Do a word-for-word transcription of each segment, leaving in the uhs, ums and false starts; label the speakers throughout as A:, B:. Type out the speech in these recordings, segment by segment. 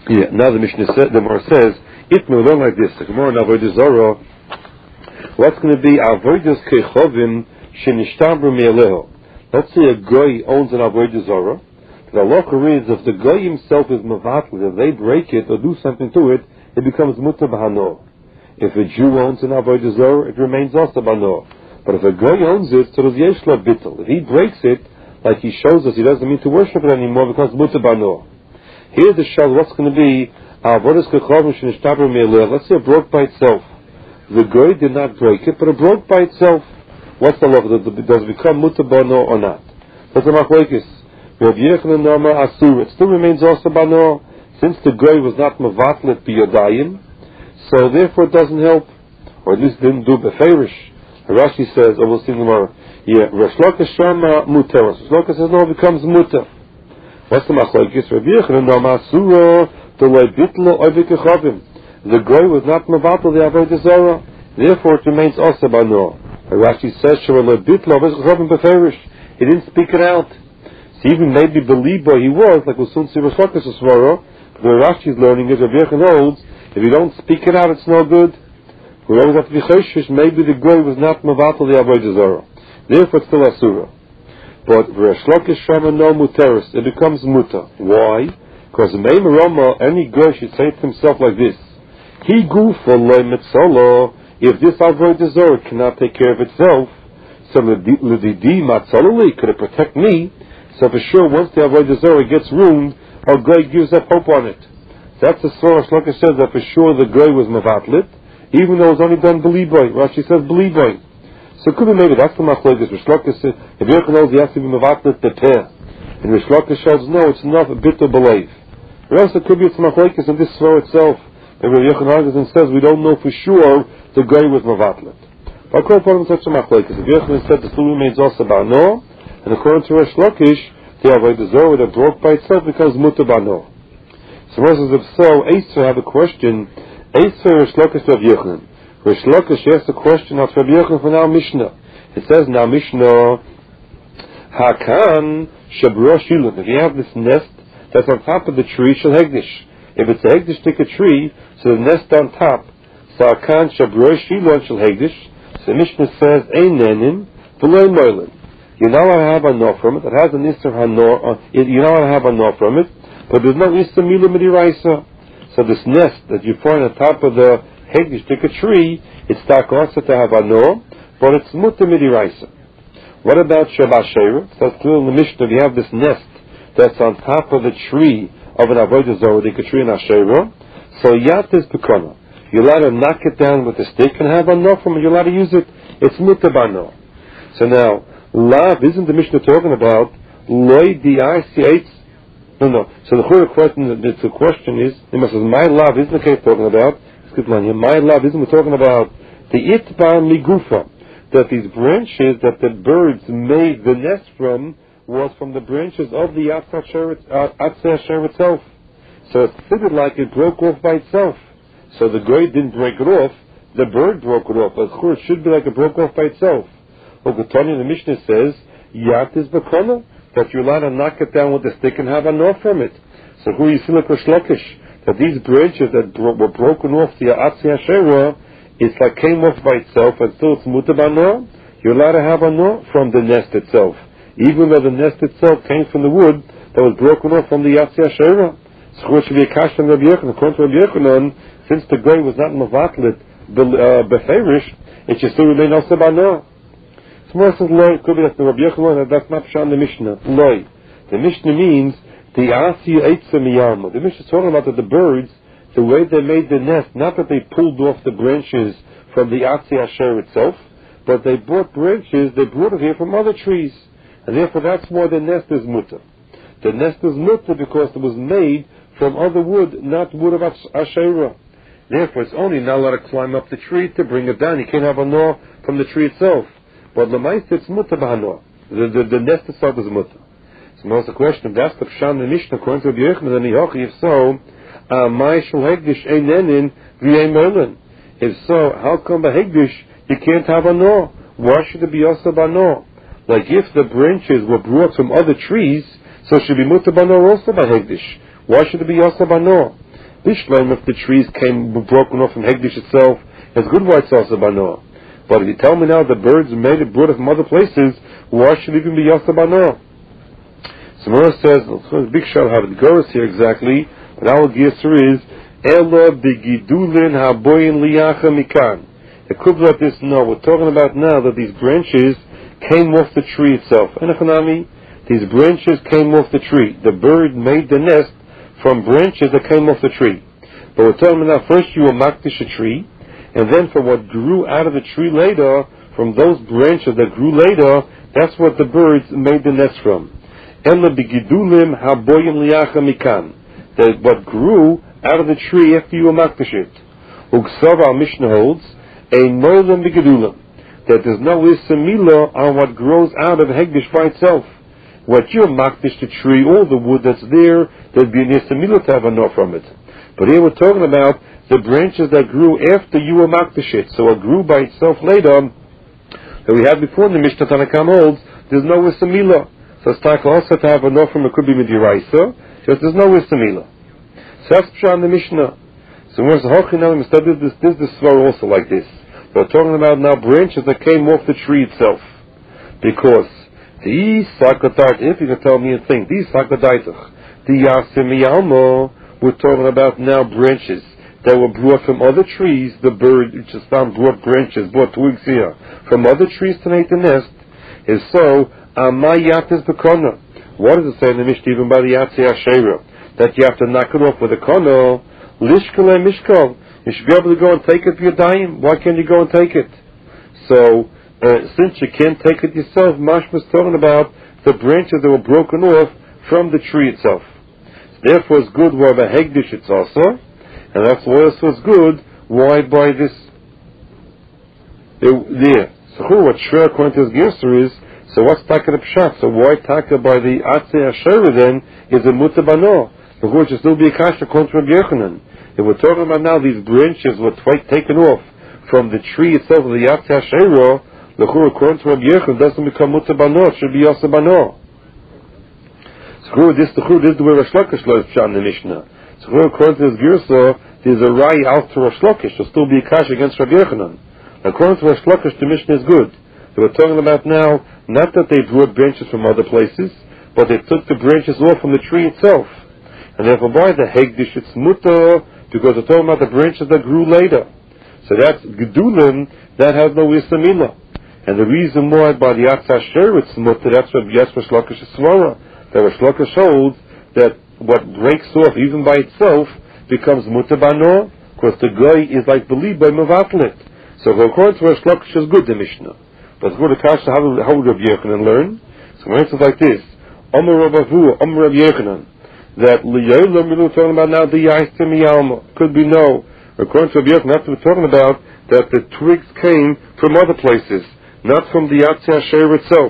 A: Yeah, now the Mishnah says, the Gemara says, if we learn like this, the Gemara in Avodah Zarah, what's going to be Avodas Kechovim Shenishtabru Me'aleho? Let's say a Goy owns an Avodah Zarah. The halacha reads, if the Goy himself is Mavatl, if they break it or do something to it, it becomes Mutar B'Hanor. If a Jew owns an Avodah Zarah, it remains also B'Hanor. But if a Goy owns it, so there's Yeshla Bittel. If he breaks it, like he shows us, he doesn't mean to worship it anymore, because Mutar B'Hanor. Here's the shal, what's going to be Avodas Kechovim Shenishtabru Me'aleho. Let's say it broke by itself. The Goy did not break it, but it broke by itself. What's the halacha? Does it become Mutar B'Hanor or not? That's the machlokes. Rabbi Yochanan Amar Asur. It still remains also B'Hanor, since the Goy was not Mavatlet B'Yodayim, so therefore it doesn't help, or at least didn't do Beferish. Rashi says, or we'll see tomorrow, yeah, Resh Lakish Shama Muteros. Resh Lakish says, no, it becomes Mutar. What's the machlokes? Rabbi Yochanan Amar Asura, the Loi Bitlo Oivik Kechovim. The Goy was not Mavatlet the Avodah Zarah, therefore it remains also B'Hanor. Rashi says, Shema Loi Bitlo Oivik Kechovim Beferish. He didn't speak it out. So even maybe believe he was, like we'll soon see Resh Lakish tomorrow, but the Rashi is learning is, Rabbi Yochanan holds, if you don't speak it out, it's no good. We always have to be choshish. Maybe the Goy was not Mavatl the Avodah Zarah, therefore it's still Asura. But Resh Lakish Shama no Muteris, it becomes Mutar. Why? Because Meim Rama, any Goy should say to himself like this: He gufa loy mitzolo. If this Avodah Zarah cannot take care of itself, so l'didi matzololi, could it protect me? So for sure, once the Avodah Zarah gets ruined, our Goy gives up hope on it. That's the source. Like I said, that for sure the Goy was Mavatlit, even though it was only done Beliboy. Rashi says Beliboy. So it could be maybe that's the machlokes. Resh Lakish says, if you knows he has to be Mavatlit the Peh. And Resh Lakish says, no, it's enough a bit to believe. Or else it could be it's machlokes in this flow itself. And Rabbi Yochanan says, we don't know for sure the Goy was Mavatlit. But according to him, such a machlokes. If Yochanan said the still remains also B'Hanor, and according to Resh Lakish, the Avodah Zarah that broke by itself becomes Mutar B'Hanor. So versus if so, Eitzah have a question. Eitzah Resh Lakish Rav Yochanan. Resh Lakish asks a question of Rav Yochanan for now Mishnah. It says now Mishnah, Hakan Shabro Shilon. If you have this nest that's on top of the tree, Shal Hegdish. If it's a Hegdish stick a tree, so the nest on top, so Hakan Shabro Shilon Shal Hegdish. So Mishnah says, Ein Nenin, V'loi Moilin. You're not allowed to have a no from it. It has an Isser Hanor. You're not allowed to have a no from it. But there's no Isser Mila Midiraisa. So this nest that you find on top of the Hegdish, take a tree, it's tak also to have a no, but it's Mutar Midiraisa. What about Shabbat Sheira? So it's clear in the Mishnah, you have this nest that's on top of the tree of an Avodah Zarah, like a tree in Asherah. So Yat is Pekona. You're allowed to knock it down with a stick and have a no from it. You're allowed to use it. It's Mutar B'Hanor. So now, Lav isn't the Mishnah talking about loy di'aisi. No, no. So the whole question, the, the question is, it says my love isn't the case talking about. Skip line here. My love isn't we're talking about the itba migufa, that these branches that the birds made the nest from was from the branches of the Atzah Asher itself. So it's figured like it broke off by itself. So the Goy didn't break it off. The bird broke it off. Of course, it should be like it broke off by itself. Ogutani, the Mishnah says, Yat is Bakona, that you're allowed to knock it down with a stick and have a no from it. So who you see like Resh Lakish, that these branches that bro- were broken off the Atzah Asherah, it's like came off by itself and still it's Mutar B'Hanor, you're allowed to have a no from the nest itself. Even though the nest itself came from the wood that was broken off from the Atzah Asherah. So it should be a kash from Rabbi Yochanan. According to Rabbi Yochanan, since the Goy was not Mavatlit, Beferish, it should still remain also B'Hanor. Someone says, Loi, could be that the Rabbi Yochanan, that's not Pshan the Mishnah. Loi. The Mishnah means, the Asi Eitzah Miyama. The Mishnah is talking about that the birds, the way they made the nest, not that they pulled off the branches from the Atzah Asher itself, but they brought branches, they brought it here from other trees. And therefore that's why the nest is Mutar. The nest is Mutar because it was made from other wood, not wood of Asherah. Therefore it's only not allowed to climb up the tree to bring it down. You can't have a gnaw from the tree itself. But the mice, it's Mutar B'Hanor. The, the, the nest itself is Mutar. So now the question, if that's the Pshan the Mishnah, according to Rabbi Yochanan and Yochi, if so, Mai Shel Hegdish Einenin V'yei Merlin. If so, how come the Hegdish you can't have a gnaw? Why should it be also B'Hanor? Like if the branches were brought from other trees, so it should be Mutar B'Hanor also by Hegdish. Why should it be also B'Hanor? Bishleim, if the trees came broken off from Hegdish itself, it's good why it's also Banoah. But if you tell me now the birds made it brought it from other places, why should it even be Yasa Banoah? So Mora says, it's a big shout how it goes here exactly, but our answer is, Ela begidulin haboyin liyacha mikan. It could be like this. No, we're talking about now that these branches came off the tree itself. Enochanami, these branches came off the tree. The bird made the nest from branches that came off the tree. But we're talking about now, first you will makdish a tree, and then from what grew out of the tree later, from those branches that grew later, that's what the birds made the nest from. Ela begidulim haboyin liyacha mikan. That what grew out of the tree after you will makdish it. Ugsav, our Mishnah holds, a moilam begedulim, that there's no isamila on what grows out of Hegdish by itself. What you makdish the tree, all the wood that's there, there'd be an isamila to have a no from it. But here we're talking about the branches that grew after you were makdish it. So it grew by itself later, that we had before in the Mishnah Tanakam holds, there's no isamila. So it's like also to have a no from it could be midiraisa, just there's no isamila. So that's Pshat in the Mishnah. So when we're talking studied this, this, this svar also like this. We're talking about now branches that came off the tree itself. Because these sakadait, if you can tell me a thing, these sakadaitach, the yasimiyalmo, we're talking about now branches that were brought from other trees, the bird just found brought branches, brought twigs here, from other trees to make the nest, is so, amayat is bekona. What does it say in the Mishnah, even by the Yatsi Asherah? That you have to knock it off with a kono, lishkale mishkal. You should be able to go and take it for your dime. Why can't you go and take it? So, uh, since you can't take it yourself, Mashma's talking about the branches that were broken off from the tree itself. So therefore, it's good why by Hegdish it's also, and that's why it's was good. Why by this? There. So, who what Shrer according to his Gerser is? So, what's Taka the Pshat? So, why Taka by the Atzei Asherah then is a mutabano? The word should still be a kasha according to Rabbi Yochanan. If we're talking about now these branches were twice taken off from the tree itself of the Yatsi Asherah, the word according to Rabbi Yochanan doesn't become mutabano, it should be yasabano. So this the this is the way Rosh Lakish learns Pshat in the Mishnah. So according to his Gersa, there's a rai out to Rosh Lakish, there'll still be a kasha against Rabbi Yochanan. According to Rosh Lakish, the Mishnah is good. So we're talking about now, not that they brought branches from other places, but they took the branches off from the tree itself. And therefore by the Hegdish it's muta, because we're talking about the branches that grew later. So that's Gedulim, that has no Isamila. And the reason why by the Yatsi Asherah it's muta, that's what yes Rosh Lakish is svara. That Rosh Lakish holds that what breaks off even by itself becomes muta bano, because the guy is like believed by Mavatlit. So according to Rosh Lakish is good, the Mishnah. But go to Kasha, how would Rabbi Yochanan learn? So when it's like this, Omer Rabbi Avu, Omer Rabbi Yochanan, that Liyolam we're talking about now the Yaisim Yalma could be no. According to Rabbi Yochanan, that's what we're talking about, that the twigs came from other places, not from the Yatsi Asherah itself.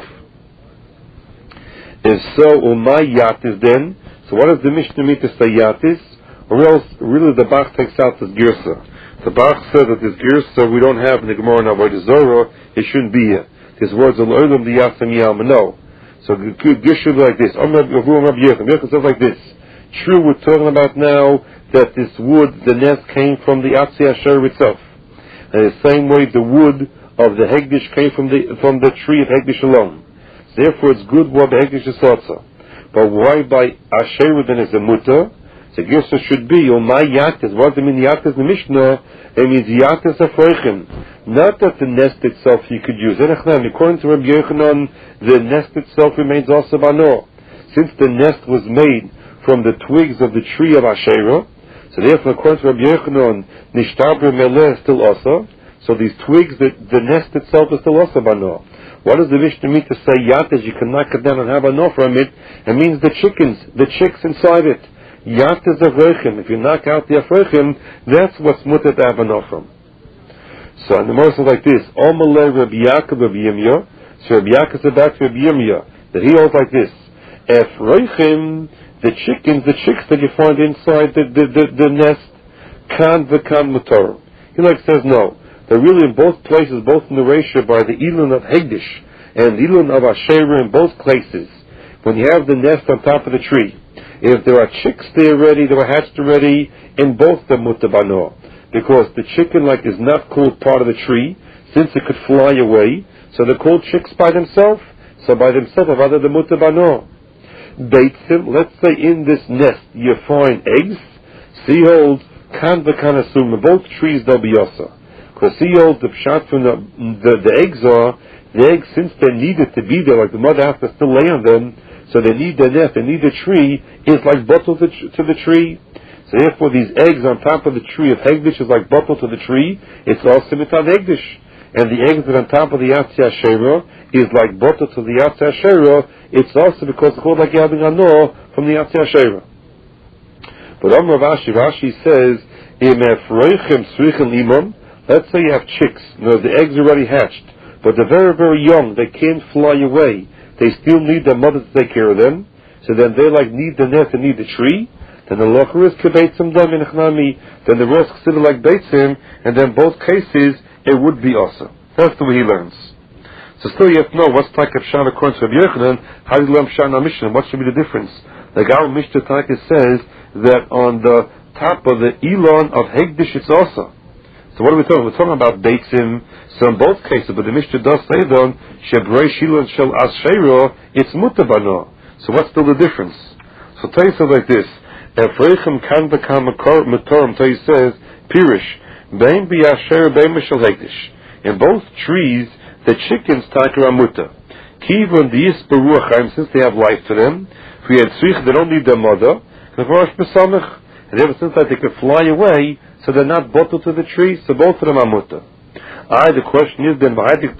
A: If so, Umay Yatis then, so what does the Mishnah mean to say Yatis? Or else, really the Bach takes out this Girsa. The Bach said that this Girsa we don't have in the Gemara and Avodah Zorah, it shouldn't be here. His words are L'olam the Yasim Yalma, no. So Gish should be like this. Rabbi Yochanan says like this. True, we're talking about now that this wood, the nest came from the Yatsi Asherah itself. And the same way the wood of the Hegdish came from the from the tree of Hegdish alone. So therefore it's good why the Hegdish is also. But why by Asherah then is a muta? So Gersa should be, or my Yatis. What does it mean Yatis in the Mishnah? It means Yatis Afreichem. Not that the nest itself you could use. According to Rabbi Yochanan, the nest itself remains also bano. Since the nest was made from the twigs of the tree of Asherah, so therefore according to Rabbi Yochanan, Nishtabra Meleh is still also. So these twigs, the, the nest itself is still also bano. What does the Mishnah mean to say Yatis? You can knock it down and have bano from it. It means the chickens, the chicks inside it. Yatis Afreichem. If you knock out the Afreichem, that's what's mutter to have bano from. So, and the Moshe is like this, Omalei Rabbi Yaakov Rabbi Yirmiyah. So Rabbi Yaakov said back to Rabbi Yirmiyah, that he holds like this, Efreichim, the chickens, the chicks that you find inside the, the, the, the nest, kan v'kan mutar. He like says no. They're really in both places, both in the ratio by the Elon of Hegdish and the Elon of Asherah in both places. When you have the nest on top of the tree, If there are chicks there already, they were hatched already, in both the muta bano. Because the chicken like is not called part of the tree, since it could fly away, so they're called chicks by themselves. So by themselves, rather the muta bano. Beitzim, let's say in this nest you find eggs, see hold, kan v'kan asum, in both trees they'll be also. Because see hold, the pshat from the, the, the eggs are, the eggs, since they're needed to be there, like the mother has to still lay on them, so they need the nest, they need the tree, is like bottle to, to the tree. So therefore these eggs on top of the tree of Hegdish is like bottle to the tree, it's also mitav Hegdish. And the eggs that are on top of the Yatsi Asherah is like bottle to the Yatsi Asherah, it's also because it's called like having a no from the Yatsi Asherah. But Amar Rashi, Rashi says, Im efroichem srichem imam, let's say you have chicks, you know, the eggs are already hatched, but they're very, very young, they can't fly away, they still need their mother to take care of them, so then they like need the nest and need the tree, then the locher is kebeitzim dam in echnami, then the rest consider like beitzim, and then both cases, it would be also. That's the way he learns. So still you have to know what's like a Pshat according to Rabbi Yochanan, how do you learn Pshat in our Mishnah, what should be the difference? Like our Mishnah Taka says that on the top of the Elon of Hegdish it's also. So what are we talking? We're talking about Beitzim, so in both cases, but the Mishnah does say though, Shebrei Shilon Shel Asheiro, it's Mutabano. So what's still the difference? So tell you something like this. Efreichem kan bekam matorim, tell you says, Pirish, Bein B'Yasher, Bein Mishal Hegdish. In both trees, the chickens take are Muta. Kivon Diis Beruachim, since they have life to them, if we had Tzrich, they don't need their mother, and ever since that they could fly away, so they're not bottled to the tree, so both of them are mutter. I, the question is then, why does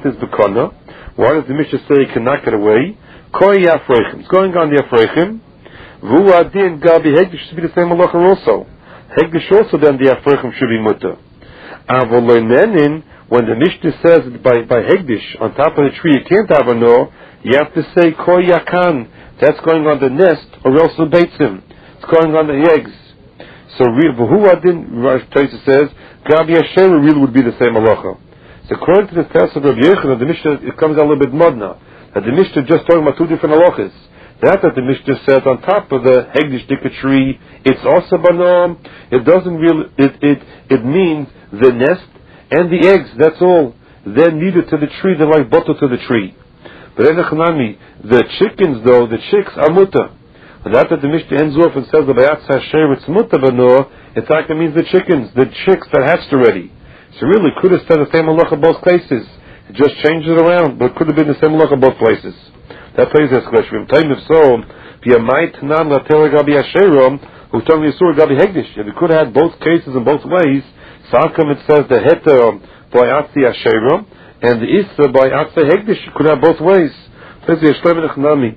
A: the Mishnah say you can knock it away? It's going on the Afreichim. Vuadin Gabi Hegdish should be the same halacha also. Hegdish also then the Afreichim should be mutter. Avoloinenin, when the Mishnah says by, by Hegdish, on top of the tree you can't have a no, you have to say Koy Yakan. That's going on the nest, or else the beitzim. It's going on the eggs. So who Adin Taisa says Gabi Hashem really would be the same halacha. So according to the test of Rabbi Yochanan, the Mishnah it comes out a little bit modna. That the Mishnah just talking about two different halachas. That that the Mishnah said on top of the Hegdish Dika tree, it's also banom. It doesn't really. It it it means the nest and the eggs. That's all. They're needed to the tree. They're like butter to the tree. But then the chickens though, the chicks are muta. And that that the Mishnah ends off and says the Bayat Hasher it's muta bano, it actually means the chickens, the chicks that hatched already. So really could have said the same halacha both places. It just changed it around, but it could have been the same halacha both places. That plays this question. Time if so, Piyamait Nan Latera Gabi Hasherom, who told me Surah Gabi Hegdish. If we could have had both cases in both ways, so how come it says the Heter Bayat Hasherom and the Issa by Atzah Hegdish could have both ways. Says the Yeshlev Nechnami.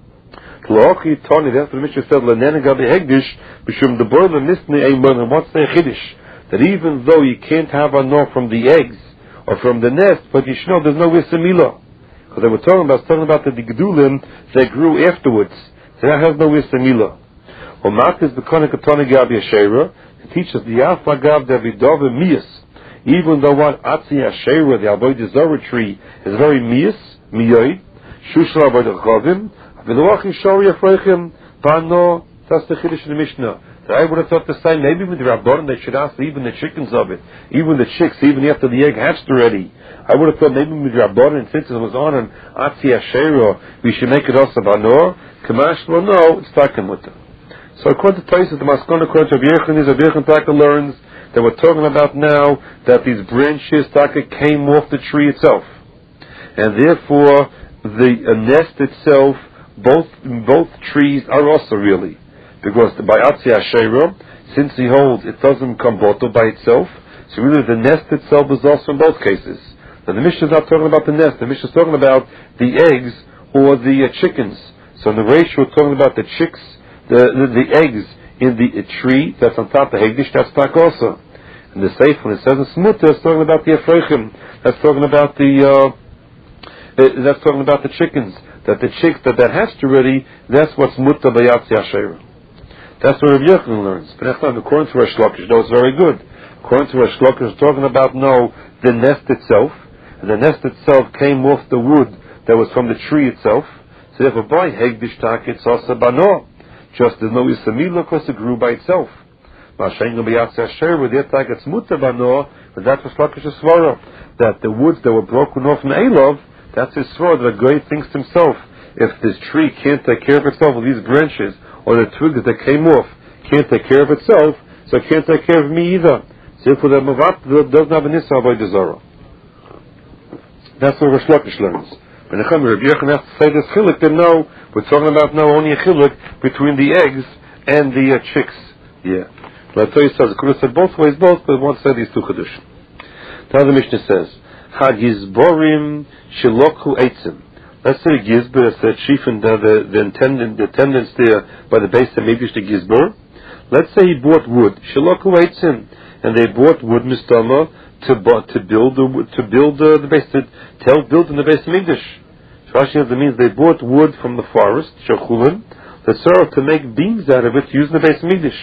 A: Lochi Tony, that's what the Mishnah said, Lenene Gabi Hegdish, Bishum the Borla Nisni Eiman, and what's the Chiddish? That even though you can't have a no from the eggs, or from the nest, but you should know there's no Wissamila. Because they were talking about, talking about the Gedulim that grew afterwards. So that has no Wissamila. Or Mat is the Konik Tony Gabi Ashera, it teaches the Alpha Gav Davidov and Mias. Even though what Atzi Asherah, the Avodah Zorah tree, is very mias, miyoid, Shushra Avodah Chavim, Aviloachim Shori Afreichem, Pano, that's the Chiddush in the Mishnah. So I would have thought the same, maybe with the Rabbanon they should ask even the chickens of it, even the chicks, even after the egg hatched already. I would have thought maybe with the Rabbanon, since it was on an Atzi Asherah, we should make it also Banor, Kamash, well no, it's Takim with them. So according to Taisa, the Maskon according to Rabbi Yochanan is Rabbi Yochanan Taka learns that we're talking about now that these branches Taka came off the tree itself, and therefore the uh, nest itself, both both trees are also really, because by Atzi Asherah, since he holds it doesn't come bottle by itself, so really the nest itself is also in both cases. Now the Mishnah is not talking about the nest; the Mishnah is talking about the eggs or the uh, chickens. So in the ratio, we're talking about the chicks, the the, the eggs in the uh, tree that's on top of the Hegdish, that's back also. And the Seif, when it says in Smuta, it's talking about the Afreichim, that's talking about the, uh, uh, that's talking about the chickens, that the chicks that that hatched already, that's what's Mutta Bayatzi Asherah. That's what Rabbi Yochanan learns. But that's not according to Rosh Lakish, though it's very good. According to Rosh Lakish, it's talking about, no, the nest itself, and the nest itself came off the wood that was from the tree itself, so therefore by Hegdish Tak, it's also Bano. Just there's no Isamila because it grew by itself. Mashenga b'yatsa asher, with it like it's mutabano, but that was Lakish Svara. That the woods that were broken off in Elov, that's his svara, that a guy thinks to himself, if this tree can't take care of itself, or these branches, or the twigs that came off, can't take care of itself, so it can't take care of me either. So therefore the Mavat doesn't have an Issa by the Zara. That's what Rosh Lakish learns. When the Rabbi Yochanan has to say this chiluk, then no, we're talking about now only a chiluk between the eggs and the uh, chicks. Yeah. But I tell you, says, it could have said both ways, both, but one said these two Chedushim. Now the Mishnah says, Hagizborim Shiloku Eitzim. Let's say the Gizbor, that's the chief and the, the, the, attendant, the attendants there by the base of Megdish, the Gizbor. Let's say he bought wood, Shiloku Eitzim, and they bought wood, Mistama, to, to build the, to build uh, the base, to, to help build in the base of Megdish. Rashi has, it means they bought wood from the forest, Shachulin, that served to make beams out of it to use in the base of Megdish.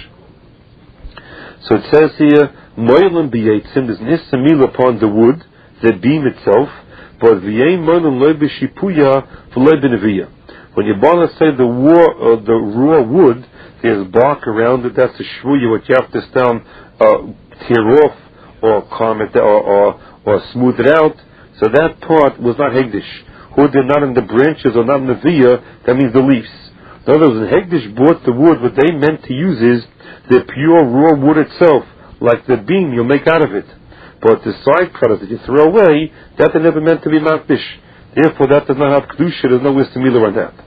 A: So it says here, Moilim b'yeitzim, there's nisamil upon the wood, the beam itself, but v'yei moilim loy b'shipuya v'loy b'neviya. When you want to say the raw, uh, the raw wood, there's bark around it, that's a shvuya, what you have to stand, uh, tear off, or calm it, or, or, or smooth it out. So that part was not Hegdish. Who did not in the branches or not in the via, that means the leaves. In other words, when Hegdish bought the wood, what they meant to use is the pure raw wood itself, like the beam you'll make out of it. But the side product that you throw away, that they never meant to be Makdish. Therefore, that does not have Kedusha, there's no Istamila on that.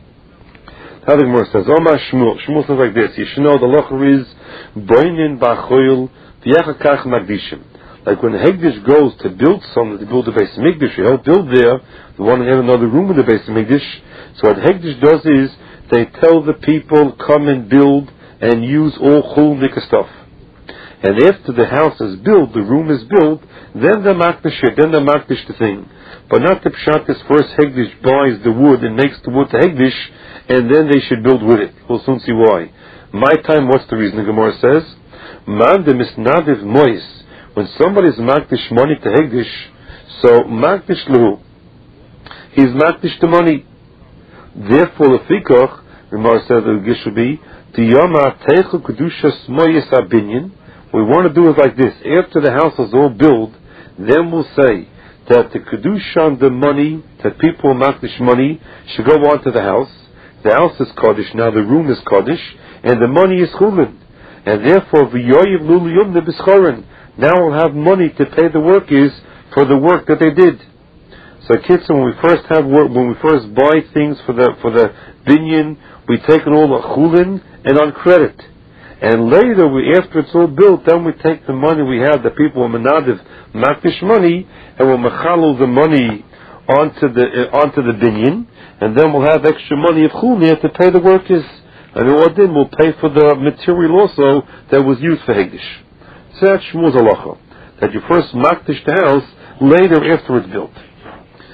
A: How the Gemara says, Omar Shmuel, Shmuel says like this, you should know the locher is, Boinin Ba'choil, V'yachakach Magdishim. Like when Hegdish goes to build something, to build a base of Mikdash, you help build there, they want to have another room in the base of Mikdash. So what Hegdish does is, they tell the people, come and build, and use all chul nika stuff. And after the house is built, the room is built, then they makdish it, then they makdish the thing. But not the pshat is first Hegdish buys the wood and makes the wood to Hegdish, and then they should build with it. We'll soon see why. My time, what's the reason? The Gemara says, Man de misnadiv mois. When somebody's makdish money to Hegdish, so makdish lehu, he's makdish the money. Therefore, the fikoch, the Gemara says the should be, tiyama teichu kedushas moyes abinyan. We want to do it like this. After the house is all built, then we'll say that the kedusha on the money, that people makdish money, should go on to the house. The house is kaddish, now the room is kaddish, and the money is chulin. And therefore, v'yoyiv luliyum nebischorin. Now we'll have money to pay the workers for the work that they did. So kids, when we first have work, when we first buy things for the for the binyan, we take it all on chulin and on credit. And later, we after it's all built, then we take the money we have, the people will menadiv makdish money, and we'll mechalul the money onto the uh, onto the binyan, and then we'll have extra money of chulin to pay the workers. And then we'll pay for the material also that was used for Hegdish. So that's Shmuel's halacha, that you first makdish the house, later after it's built.